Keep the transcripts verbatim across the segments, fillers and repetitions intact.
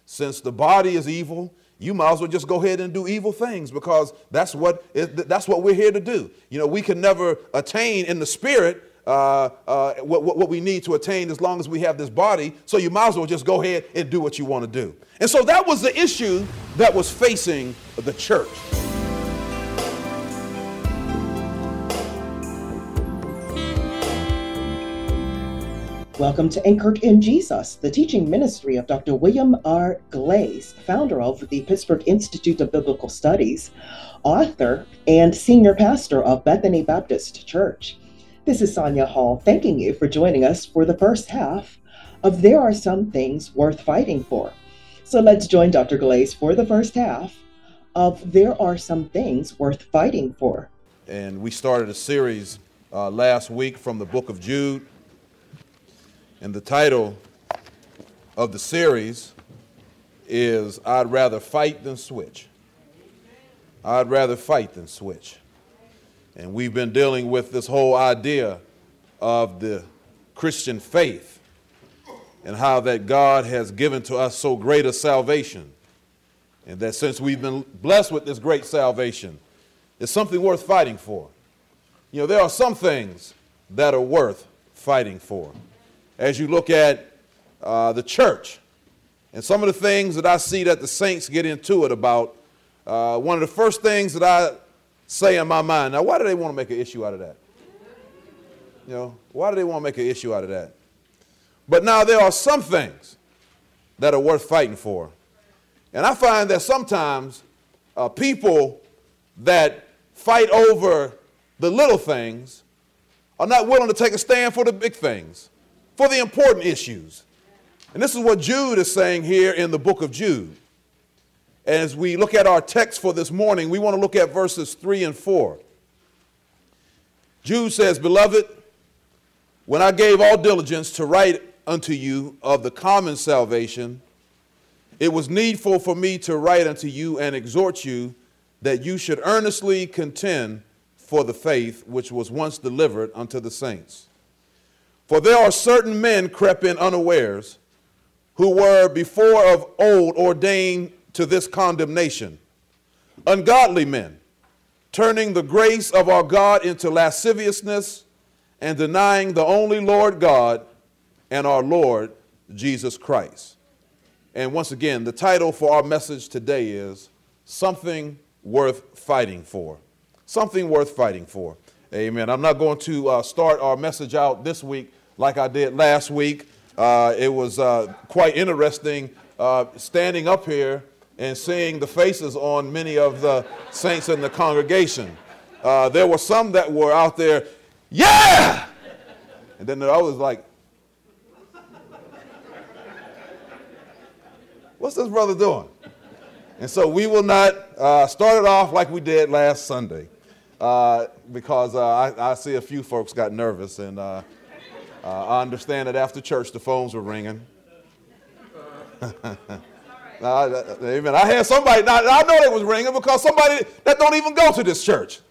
Since the body is evil, you might as well just go ahead and do evil things, because that's what it, that's what we're here to do. You know, we can never attain in the spirit uh, uh, what, what we need to attain as long as we have this body. So you might as well just go ahead and do what you want to do. And so that was the issue that was facing the church. Welcome to Anchored in Jesus, the teaching ministry of Doctor William R. Glaze, founder of the Pittsburgh Institute of Biblical Studies, author, and senior pastor of Bethany Baptist Church. This is Sonia Hall, thanking you for joining us for the first half of There Are Some Things Worth Fighting For. So let's join Doctor Glaze for the first half of There Are Some Things Worth Fighting For. And we started a series uh, last week from the book of Jude. And the title of the series is I'd Rather Fight Than Switch. I'd rather fight than switch. And we've been dealing with this whole idea of the Christian faith and how that God has given to us so great a salvation. And that since we've been blessed with this great salvation, it's something worth fighting for. You know, there are some things that are worth fighting for. As you look at uh, the church and some of the things that I see that the saints get into it about, uh, one of the first things that I say in my mind, now why do they want to make an issue out of that? You know, why do they want to make an issue out of that? But now there are some things that are worth fighting for. And I find that sometimes uh, people that fight over the little things are not willing to take a stand for the big things, for the important issues. And this is what Jude is saying here in the book of Jude. As we look at our text for this morning, we want to look at verses three and four. Jude says, "Beloved, when I gave all diligence to write unto you of the common salvation, it was needful for me to write unto you and exhort you that you should earnestly contend for the faith which was once delivered unto the saints. For there are certain men crept in unawares, who were before of old ordained to this condemnation, ungodly men, turning the grace of our God into lasciviousness, and denying the only Lord God and our Lord Jesus Christ." And once again, the title for our message today is Something Worth Fighting For. Something worth fighting for. Amen. I'm not going to uh, start our message out this week like I did last week. Uh, it was uh, quite interesting uh, standing up here and seeing the faces on many of the saints in the congregation. Uh, there were some that were out there, yeah! And then I was like, what's this brother doing? And so we will not uh, start it off like we did last Sunday uh, because uh, I, I see a few folks got nervous, and uh, uh, I understand that after church the phones were ringing. uh, amen. I had somebody, now, I know they was ringing because somebody that don't even go to this church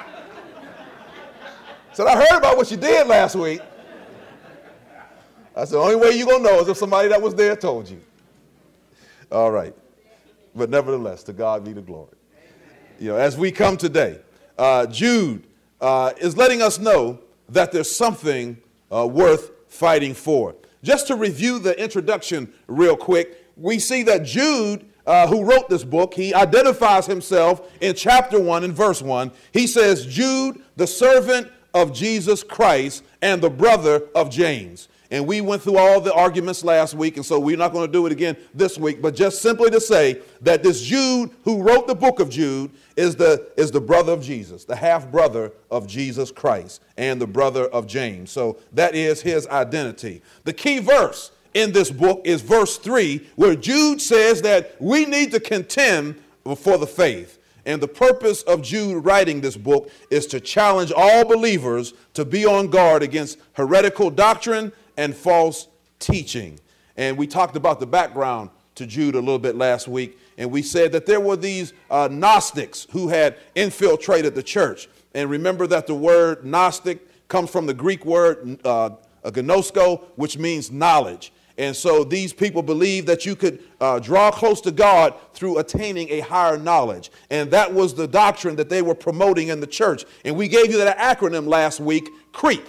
said, "I heard about what you did last week." That's the only way you're going to know is if somebody that was there told you. All right. But nevertheless, to God be the glory. You know, as we come today, uh, Jude uh, is letting us know that there's something uh, worth fighting for. Just to review the introduction real quick, we see that Jude, uh, who wrote this book, he identifies himself in chapter one and verse one. He says, "Jude, the servant of Jesus Christ and the brother of James." And we went through all the arguments last week, and so we're not going to do it again this week, but just simply to say that this Jude who wrote the book of Jude is the, is the brother of Jesus, the half-brother of Jesus Christ, and the brother of James. So that is his identity. The key verse in this book is verse three, where Jude says that we need to contend for the faith. And the purpose of Jude writing this book is to challenge all believers to be on guard against heretical doctrine and false teaching. And we talked about the background to Jude a little bit last week, and we said that there were these uh, Gnostics who had infiltrated the church. And remember that the word Gnostic comes from the Greek word uh, gnosko, which means knowledge. And so these people believed that you could uh, draw close to God through attaining a higher knowledge. And that was the doctrine that they were promoting in the church. And we gave you that acronym last week, CREEP,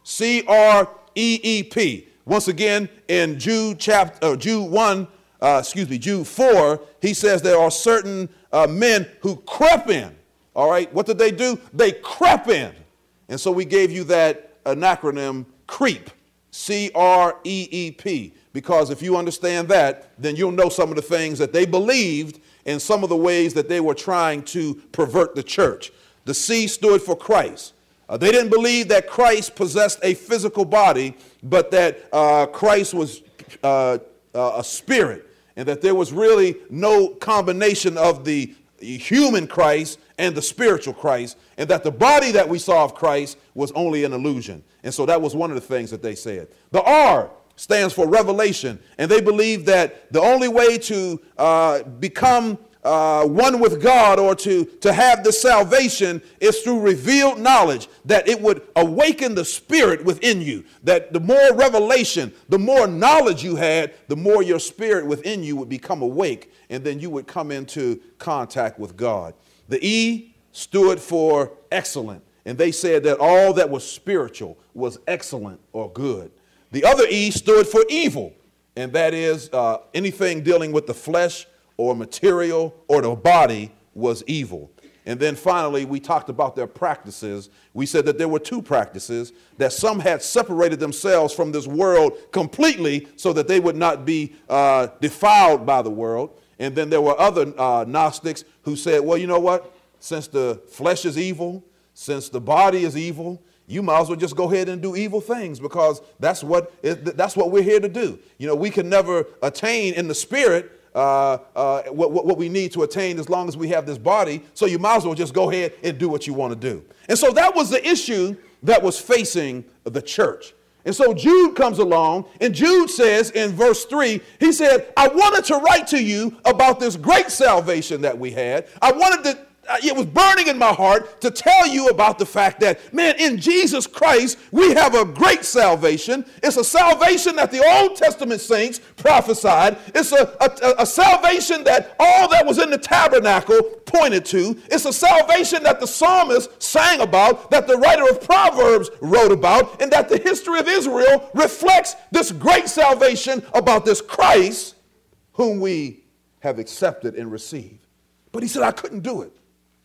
C R E E P. Once again, in Jude chapter, uh, Jude one, uh, excuse me, Jude four, he says there are certain uh, men who crept in. All right, what did they do? They crept in. And so we gave you that an acronym, CREEP, C R E E P. Because if you understand that, then you'll know some of the things that they believed and some of the ways that they were trying to pervert the church. The C stood for Christ. Uh, they didn't believe that Christ possessed a physical body, but that uh, Christ was uh, uh, a spirit, and that there was really no combination of the human Christ and the spiritual Christ, and that the body that we saw of Christ was only an illusion. And so that was one of the things that they said. The R stands for revelation, and they believe that the only way to uh, become uh, one with God or to, to have this salvation is through revealed knowledge, that it would awaken the spirit within you, that the more revelation, the more knowledge you had, the more your spirit within you would become awake, and then you would come into contact with God. The E stood for excellent, and they said that all that was spiritual was excellent or good. The other E stood for evil, and that is uh, anything dealing with the flesh or material or the body was evil. And then finally, we talked about their practices. We said that there were two practices, that some had separated themselves from this world completely so that they would not be uh, defiled by the world. And then there were other uh, Gnostics who said, well, you know what? Since the flesh is evil, since the body is evil, you might as well just go ahead and do evil things, because that's what it, that's what we're here to do. You know, we can never attain in the spirit uh, uh, what, what we need to attain as long as we have this body. So you might as well just go ahead and do what you want to do. And so that was the issue that was facing the church. And so Jude comes along, and Jude says in verse three, he said, I wanted to write to you about this great salvation that we had. I wanted to It was burning in my heart to tell you about the fact that, man, in Jesus Christ, we have a great salvation. It's a salvation that the Old Testament saints prophesied. It's a, a, a salvation that all that was in the tabernacle pointed to. It's a salvation that the psalmist sang about, that the writer of Proverbs wrote about, and that the history of Israel reflects this great salvation about this Christ whom we have accepted and received. But he said, I couldn't do it.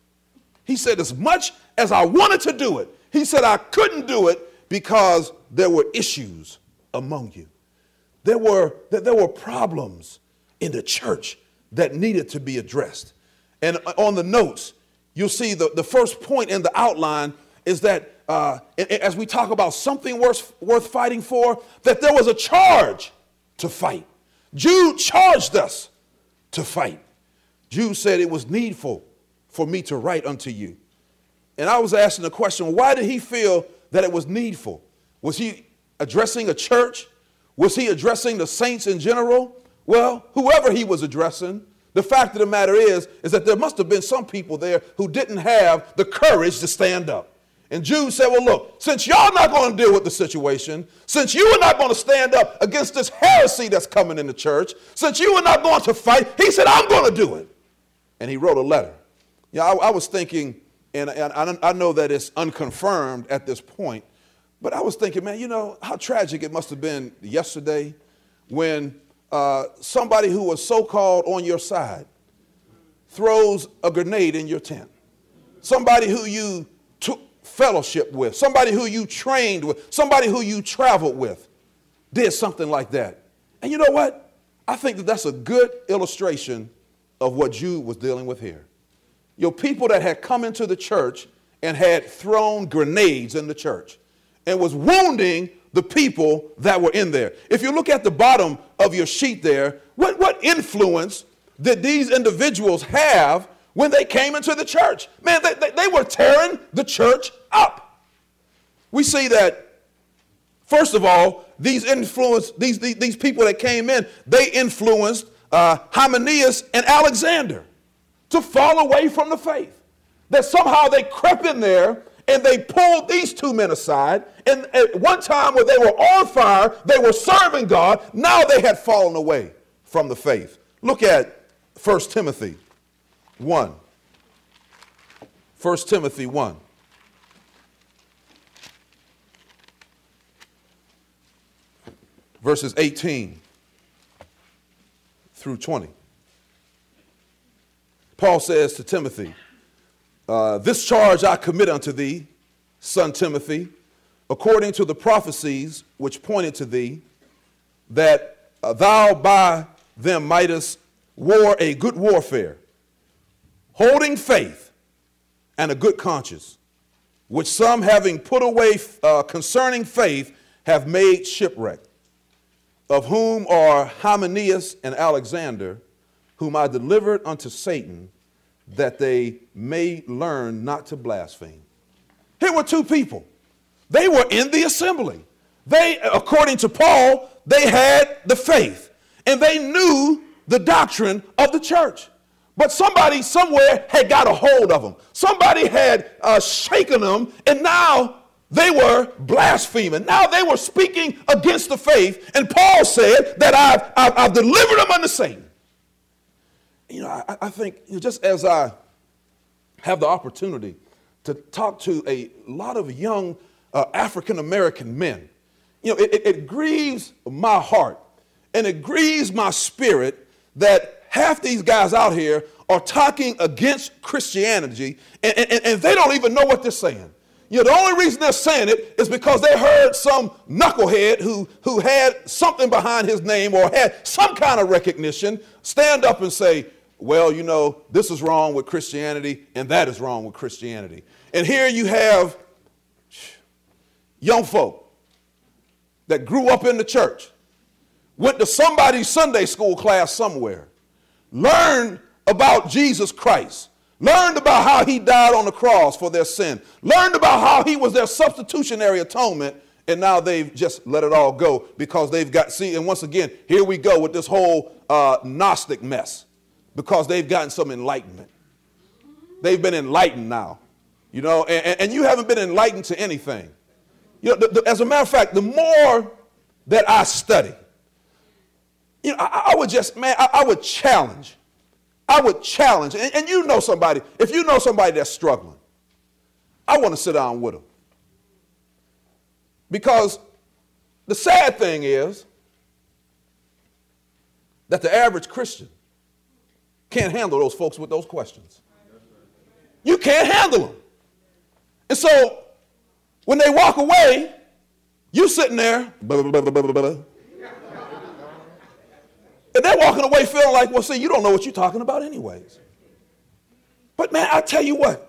He said, as much as I wanted to do it, he said, I couldn't do it because there were issues among you. There were, there were problems in the church that needed to be addressed. And on the notes, you'll see the, the first point in the outline is that uh, as we talk about something worth, worth fighting for, that there was a charge to fight. Jude charged us to fight. Jude said it was needful for me to write unto you. And I was asking the question, why did he feel that it was needful? Was he addressing a church? Was he addressing the saints in general? Well, whoever he was addressing, the fact of the matter is, is that there must have been some people there who didn't have the courage to stand up. And Jude said, well, look, since y'all not going to deal with the situation, since you are not going to stand up against this heresy that's coming in the church, since you are not going to fight, he said, I'm going to do it. And he wrote a letter. Yeah, I, I was thinking, and, and I, I know that it's unconfirmed at this point, but I was thinking, man, you know, how tragic it must have been yesterday when uh, somebody who was so-called on your side throws a grenade in your tent. Somebody who you took fellowship with, somebody who you trained with, somebody who you traveled with did something like that. And you know what? I think that that's a good illustration of what Jude was dealing with here. Your people that had come into the church and had thrown grenades in the church and was wounding the people that were in there. If you look at the bottom of your sheet there, what, what influence did these individuals have when they came into the church? Man, they, they, they were tearing the church up. We see that, first of all, these influence, these, these, these people that came in, they influenced uh, Hymenaeus and Alexander to fall away from the faith. That somehow they crept in there and they pulled these two men aside. And at one time when they were on fire, they were serving God. Now they had fallen away from the faith. Look at First Timothy one. First Timothy one. Verses eighteen through twenty. Paul says to Timothy, uh, this charge I commit unto thee, son Timothy, according to the prophecies which pointed to thee, that uh, thou by them mightest war a good warfare, holding faith and a good conscience, which some having put away uh, concerning faith have made shipwreck, of whom are Hymenaeus and Alexander, whom I delivered unto Satan, that they may learn not to blaspheme. Here were two people. They were in the assembly. They, according to Paul, they had the faith, and they knew the doctrine of the church. But somebody somewhere had got a hold of them. Somebody had uh, shaken them, and now they were blaspheming. Now they were speaking against the faith, and Paul said that I've, I've, I've delivered them unto Satan. You know, I, I think you know, just as I have the opportunity to talk to a lot of young uh, African-American men, you know, it, it, it grieves my heart and it grieves my spirit that half these guys out here are talking against Christianity, and, and, and they don't even know what they're saying. You know, the only reason they're saying it is because they heard some knucklehead who, who had something behind his name or had some kind of recognition stand up and say, well, you know, this is wrong with Christianity and that is wrong with Christianity. And here you have young folk that grew up in the church, went to somebody's Sunday school class somewhere, learned about Jesus Christ, learned about how he died on the cross for their sin, learned about how he was their substitutionary atonement, and now they've just let it all go because they've got, see, and once again, here we go with this whole uh, Gnostic mess because they've gotten some enlightenment. They've been enlightened now, you know, and, and you haven't been enlightened to anything. You know, the, the, as a matter of fact, the more that I study, you know, I, I would just, man, I, I would challenge. I would challenge, and, and you know somebody, if you know somebody that's struggling, I want to sit down with them. Because the sad thing is that the average Christian can't handle those folks with those questions. You can't handle them. And so when they walk away, you sitting there, blah, blah, blah, blah, blah, blah. And they're walking away feeling like, well, see, you don't know what you're talking about anyways. But man, I tell you what,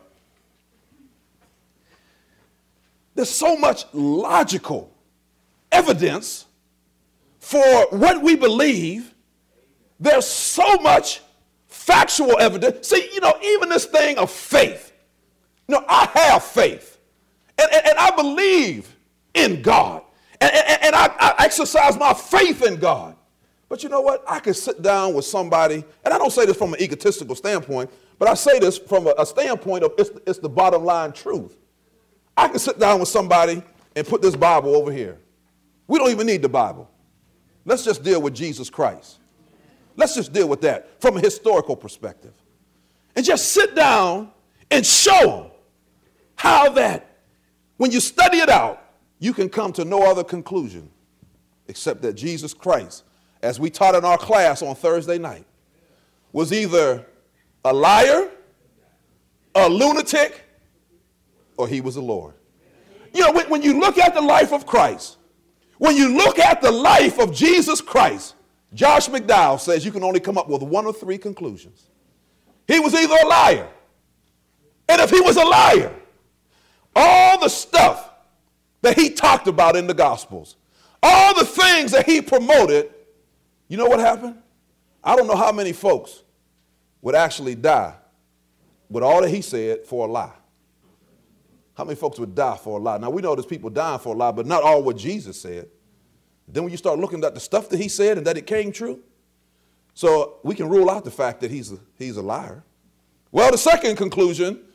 there's so much logical evidence for what we believe. There's so much factual evidence. See, you know, even this thing of faith, you know, I have faith, and, and, and I believe in God, and, and, and I, I exercise my faith in God. But you know what? I could sit down with somebody, and I don't say this from an egotistical standpoint, but I say this from a, a standpoint of it's, it's the bottom line truth. I can sit down with somebody and put this Bible over here. We don't even need the Bible. Let's just deal with Jesus Christ. Let's just deal with that from a historical perspective. And just sit down and show them how that when you study it out, you can come to no other conclusion except that Jesus Christ, as we taught in our class on Thursday night, was either a liar, a lunatic, or he was the Lord. You know, when, when you look at the life of Christ, when you look at the life of Jesus Christ, Josh McDowell says you can only come up with one of three conclusions. He was either a liar, and if he was a liar, all the stuff that he talked about in the Gospels, all the things that he promoted, you know what happened? I don't know how many folks would actually die with all that he said for a lie. How many folks would die for a lie? Now, we know there's people dying for a lie, but not all what Jesus said. Then when you start looking at the stuff that he said and that it came true, so we can rule out the fact that he's a, he's a liar. Well, the second conclusion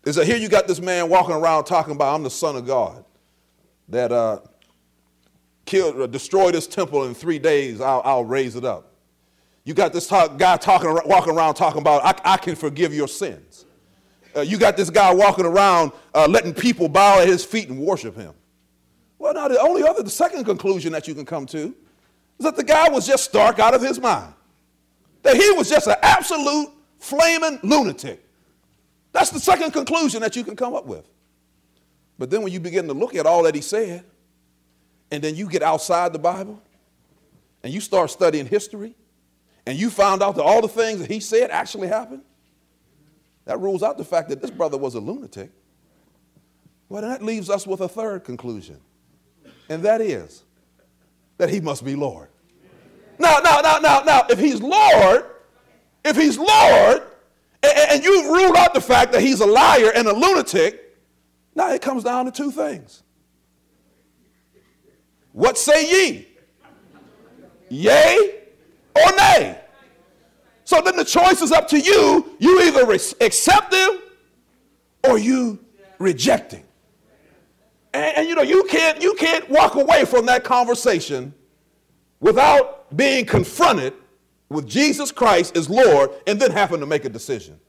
is that here you got this man walking around talking about, I'm the Son of God, that uh, killed, uh, destroyed this temple in three days, I'll, I'll raise it up. You got this talk, guy talking, walking around talking about, I, I can forgive your sins. Uh, you got this guy walking around uh, letting people bow at his feet and worship him. Well, now the only other, the second conclusion that you can come to is that the guy was just stark out of his mind. That he was just an absolute flaming lunatic. That's the second conclusion that you can come up with. But then when you begin to look at all that he said, and then you get outside the Bible, and you start studying history, and you found out that all the things that he said actually happened, that rules out the fact that this brother was a lunatic. Well, that leaves us with a third conclusion, and that is that he must be Lord. Now, now, now, now, now, if he's Lord, if he's Lord, and, and you've ruled out the fact that he's a liar and a lunatic, now it comes down to two things. What say ye? Yea or nay? So then the choice is up to you. You either re- accept him or you reject him. And, and you know, you can't, you can't walk away from that conversation without being confronted with Jesus Christ as Lord and then having to make a decision.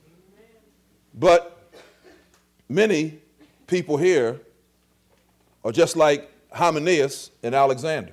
But many people here are just like Hymenaeus and Alexander.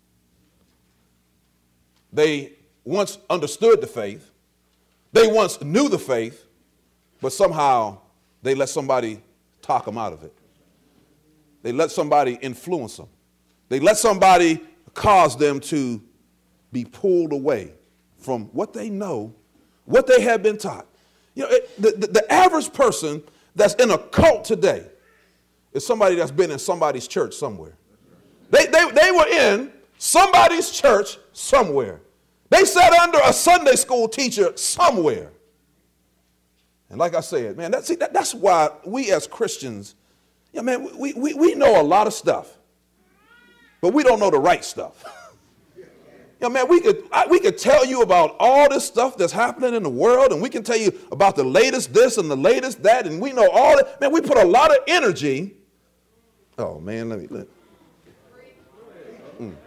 They once understood the faith. They once knew the faith, but somehow they let somebody talk them out of it. They let somebody influence them. They let somebody cause them to be pulled away from what they know, what they have been taught. You know, it, the, the, the average person that's in a cult today is somebody that's been in somebody's church somewhere. They, they, they were in somebody's church somewhere. They sat under a Sunday school teacher somewhere. And like I said, man, that's, see, that, that's why we as Christians, yeah, man, we, we, we know a lot of stuff, but we don't know the right stuff. You know, man, we could, I, we could tell you about all this stuff that's happening in the world, and we can tell you about the latest this and the latest that, and we know all that. Man, we put a lot of energy. Oh, man, let me, let mm.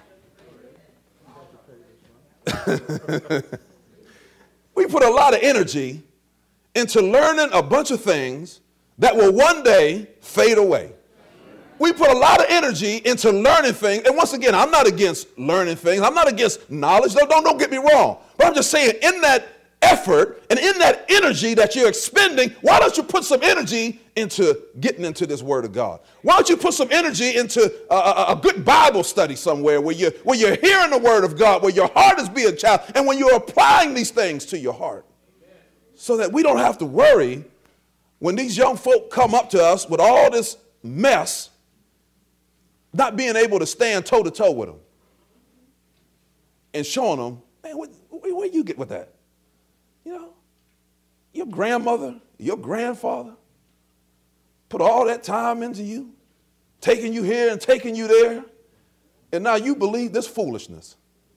We put a lot of energy into learning a bunch of things that will one day fade away. We put a lot of energy into learning things. And once again, I'm not against learning things. I'm not against knowledge. Don't, don't, don't get me wrong. But I'm just saying, in that effort and in that energy that you're expending, why don't you put some energy into getting into this Word of God? Why don't you put some energy into a, a, a good Bible study somewhere where you're, where you're hearing the Word of God, where your heart is being challenged, and when you're applying these things to your heart, so that we don't have to worry when these young folk come up to us with all this mess, not being able to stand toe-to-toe with them and showing them, man, what, where you get with that? You know, your grandmother, your grandfather put all that time into you, taking you here and taking you there, and now you believe this foolishness.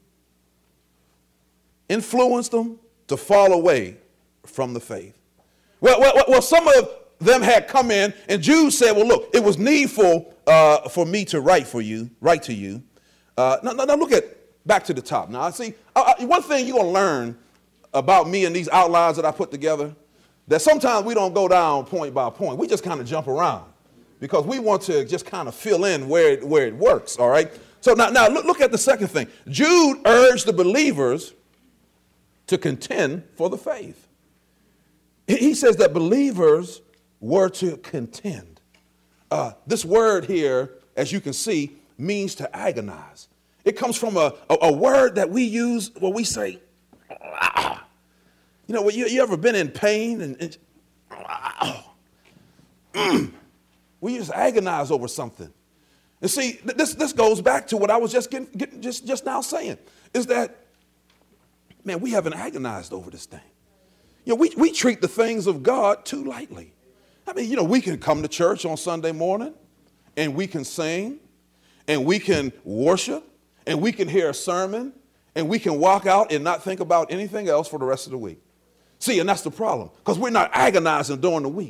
Influenced them to fall away from the faith. Well, well, well, some of them had come in, and Jude said, well, look, it was needful uh, for me to write for you, write to you. Uh, now, now, now look at, back to the top. Now, I see, uh, one thing you're going to learn about me and these outlines that I put together, that sometimes we don't go down point by point. We just kind of jump around because we want to just kind of fill in where it, where it works, all right? So now, now look, look at the second thing. Jude urged the believers to contend for the faith. He says that believers were to contend. Uh, this word here, as you can see, means to agonize. It comes from a, a, a word that we use where we say, ah. You know, you, you ever been in pain and, and ah. mm. We just agonize over something. And see, this, this goes back to what I was just, getting, getting, just, just now saying, is that, man, we haven't agonized over this thing. You know, we, we treat the things of God too lightly. I mean, you know, we can come to church on Sunday morning and we can sing and we can worship and we can hear a sermon and we can walk out and not think about anything else for the rest of the week. See, and that's the problem, because we're not agonizing during the week.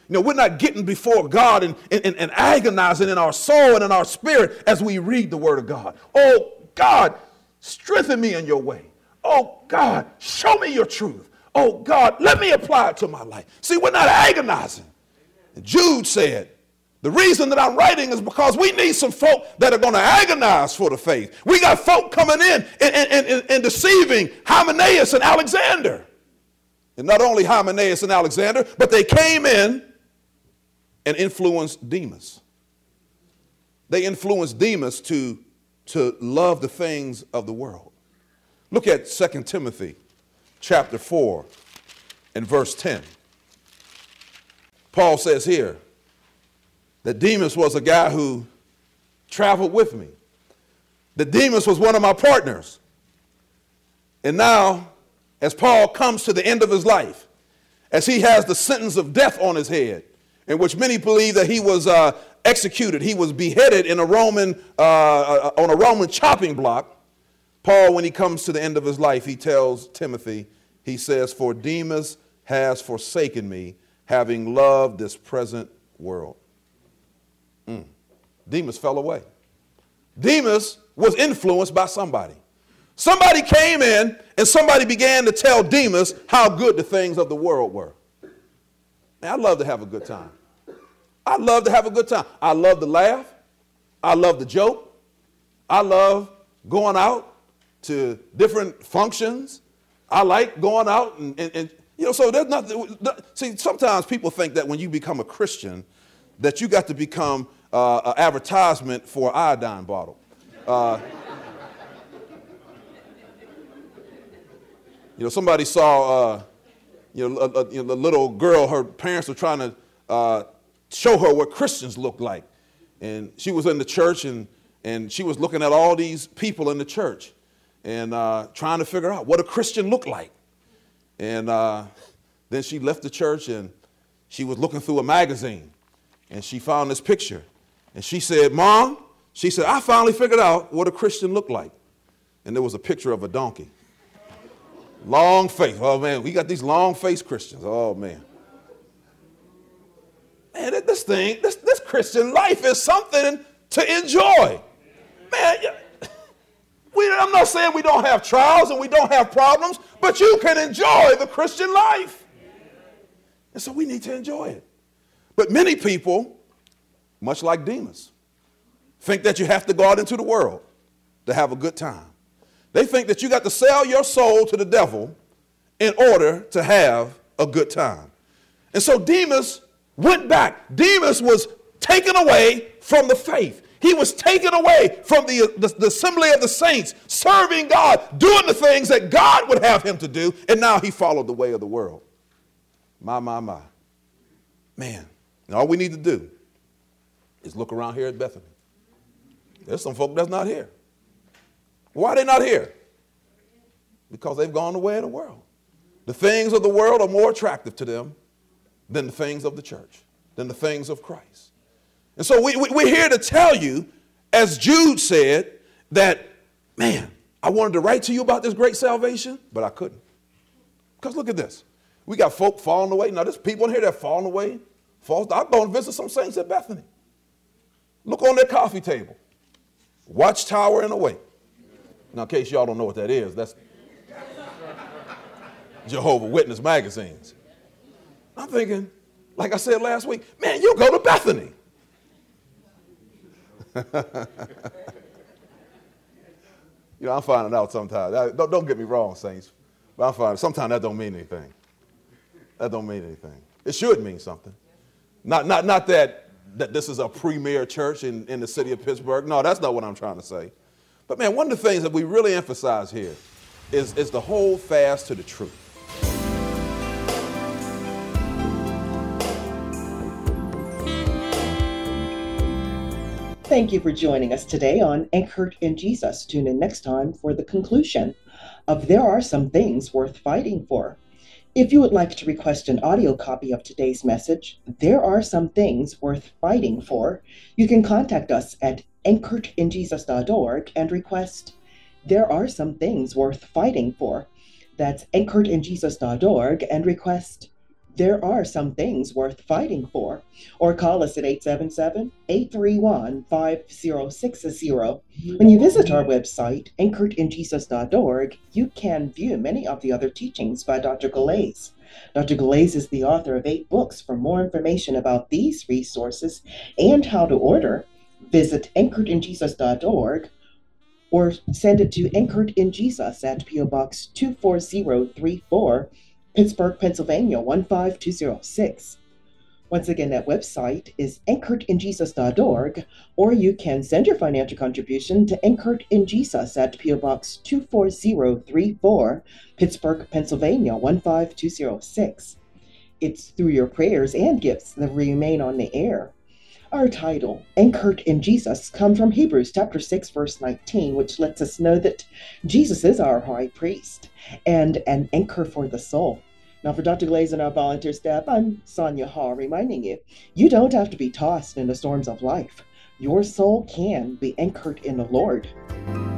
You know, we're not getting before God and, and, and agonizing in our soul and in our spirit as we read the word of God. Oh, God, strengthen me in your way. Oh, God, show me your truth. Oh, God, let me apply it to my life. See, we're not agonizing. And Jude said, the reason that I'm writing is because we need some folk that are going to agonize for the faith. We got folk coming in and, and, and, and deceiving Hymenaeus and Alexander. And not only Hymenaeus and Alexander, but they came in and influenced Demas. They influenced Demas to, to love the things of the world. Look at Second Timothy chapter four and verse ten. Paul says here that Demas was a guy who traveled with me. That Demas was one of my partners. And now, as Paul comes to the end of his life, as he has the sentence of death on his head, in which many believe that he was uh, executed, he was beheaded in a Roman uh, on a Roman chopping block. Paul, when he comes to the end of his life, he tells Timothy, he says, "For Demas has forsaken me, having loved this present world." Mm. Demas fell away. Demas was influenced by somebody. Somebody came in and somebody began to tell Demas how good the things of the world were. Man, I love to have a good time. I love to have a good time. I love to laugh. I love to joke. I love going out to different functions. I like going out and, and, and you know, so there's nothing. See, sometimes people think that when you become a Christian, that you got to become uh, an advertisement for an iodine bottle. Uh, you know, somebody saw, uh, you know, a, a, you know, a little girl, her parents were trying to uh, show her what Christians look like. And she was in the church, and, and she was looking at all these people in the church and uh, trying to figure out what a Christian looked like. And uh, then she left the church, and she was looking through a magazine, and she found this picture. And she said, "Mom," she said, "I finally figured out what a Christian looked like." And there was a picture of a donkey. Long face. Oh, man, we got these long-faced Christians. Oh, man. Man, this thing, this, this Christian life is something to enjoy. Man, we, I'm not saying we don't have trials and we don't have problems, but you can enjoy the Christian life. And so we need to enjoy it. But many people, much like Demas, think that you have to go out into the world to have a good time. They think that you got to sell your soul to the devil in order to have a good time. And so Demas went back. Demas was taken away from the faith. He was taken away from the, the, the assembly of the saints, serving God, doing the things that God would have him to do, and now he followed the way of the world. My, my, my. Man, and all we need to do is look around here at Bethany. There's some folk that's not here. Why are they not here? Because they've gone the way of the world. The things of the world are more attractive to them than the things of the church, than the things of Christ. And so we, we, we're here to tell you, as Jude said, that, man, I wanted to write to you about this great salvation, but I couldn't. Because look at this. We got folk falling away. Now, there's people in here that are falling away. Falls. I'm going to visit some saints at Bethany. Look on their coffee table. Watchtower and Awake. Now, in case y'all don't know what that is, that's Jehovah's Witness magazines. I'm thinking, like I said last week, man, you go to Bethany. You know, I'm finding out sometimes. I, don't, don't get me wrong, saints, but I'm finding sometimes that don't mean anything. That don't mean anything. It should mean something. Not, not, not that, that this is a premier church in, in the city of Pittsburgh. No, that's not what I'm trying to say. But man, one of the things that we really emphasize here is, is to hold fast to the truth. Thank you for joining us today on Anchored in Jesus. Tune in next time for the conclusion of There Are Some Things Worth Fighting For. If you would like to request an audio copy of today's message, There Are Some Things Worth Fighting For, you can contact us at anchored in jesus dot org and request There Are Some Things Worth Fighting For. That's anchored in jesus dot org and request there are some things worth fighting for. Or call us at eight seven seven, eight three one, five zero six zero. When you visit our website, anchored in jesus dot org, you can view many of the other teachings by Doctor Galais. Doctor Galais is the author of eight books. For more information about these resources and how to order, visit anchored in jesus dot org or send it to Anchored in Jesus at P O Box two four zero three four, Pittsburgh, Pennsylvania one five two zero six. Once again, that website is anchored in jesus dot org, or you can send your financial contribution to Anchored in Jesus at P O Box two four zero three four, Pittsburgh, Pennsylvania one five two zero six. It's through your prayers and gifts that we remain on the air. Our title, Anchored in Jesus, comes from Hebrews chapter six, verse nineteen, which lets us know that Jesus is our high priest and an anchor for the soul. Now, for Doctor Galais and our volunteer staff, I'm Sonia Hall, reminding you, you don't have to be tossed in the storms of life. Your soul can be anchored in the Lord.